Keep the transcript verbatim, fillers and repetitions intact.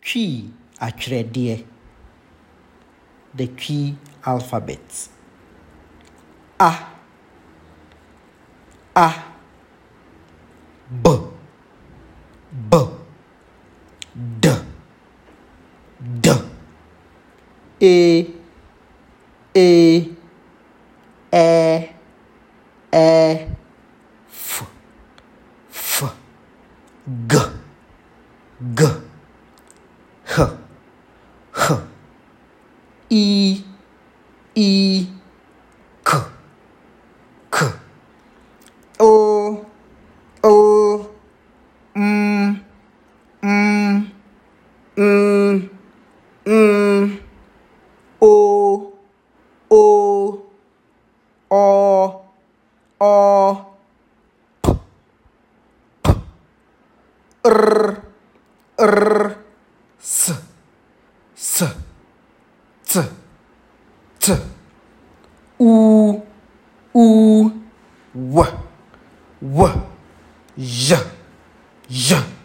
Twi atwerɛdeɛ. The Twi alphabet. A, A, B, B, D, D, E, E, E, E, F, F, G, G, H, H, I, I, K, K, O, O, M, M, M, M, O, O, O, O, P, P, R, R, S, S, T, T, U, U, W, W, J, J.